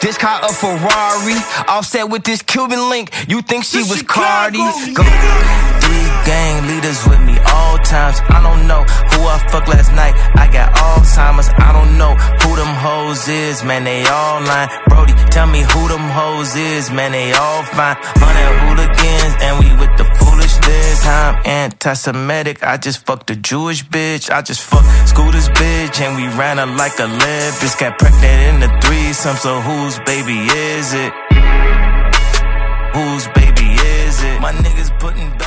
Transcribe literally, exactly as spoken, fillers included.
This car a Ferrari, offset with this Cuban link. You think she was Cardi? Go. Three gang leaders with me all times. I don't know who I fucked last night. I got Alzheimer's. I don't know who them hoes is. Man, they all lying. Brody, tell me who them hoes is. Man, they all fine. Hundred hooligans and we with the foolishness. I'm anti-Semitic. I just fucked a Jewish bitch. I just fucked Scooter's bitch and we ran her like a Olympics. Got pregnant in the threesome. So whose baby is it? Whose baby is it? My niggas putting